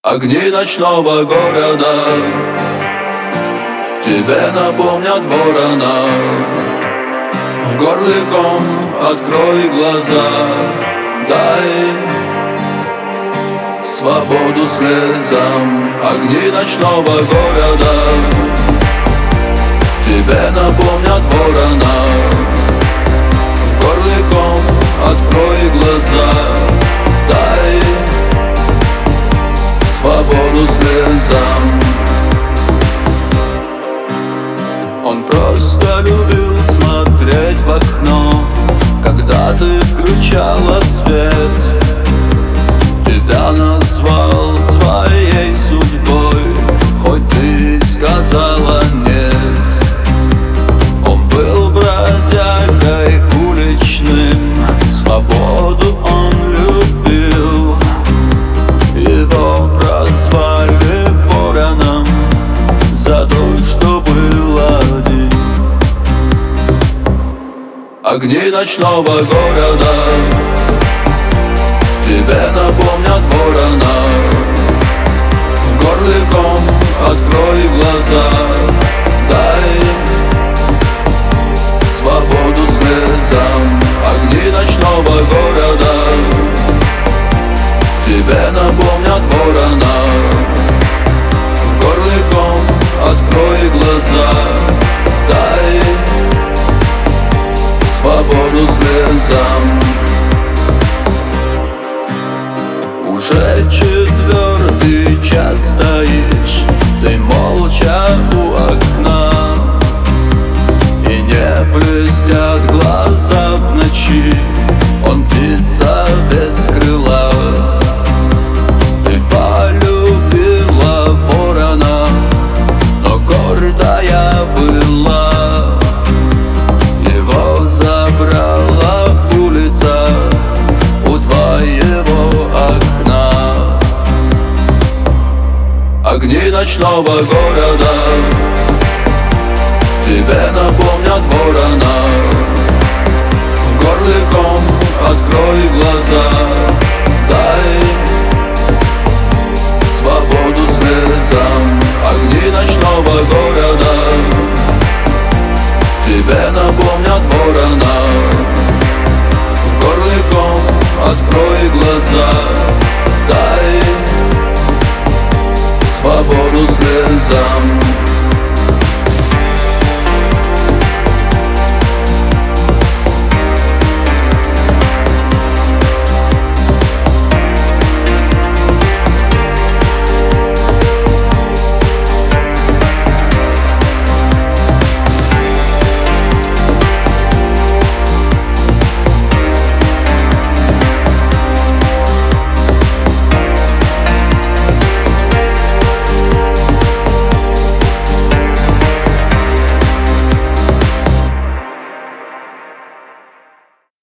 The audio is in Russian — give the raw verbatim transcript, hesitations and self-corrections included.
Огни ночного города тебе напомнят ворона. В горле ком, открой глаза, дай свободу слезам. Огни ночного города тебе напомнят ворона. В горле ком, открой глаза, дай свободу слезам. Он просто любил смотреть в окно, когда ты включала свет. Тебя назвал своей судьбой, хоть ты и сказала нет. Он был бродягой уличным, свободу он любил. Его прозвали вороном за то, что был один. Огни ночного города тебе напомнят ворона. В горле ком, открой глаза, дай свободу слезам. Огни ночного города тебе напомнят ворона. В горле ком, открой глаза, дай свободу слезам. Уже четвертый час стоишь ты молча у окна, и не блестят глаза в ночи. Он птица без крыла. Ты полюбила ворона, но гордая была. Его забрала улица у твоего окна. Огни ночного города тебе напомнят ворона. В горле ком, открой глаза, дай свободу слезам. Огни ночного города тебе напомнят ворона. В горле ком, открой глаза, дай свободу слезам.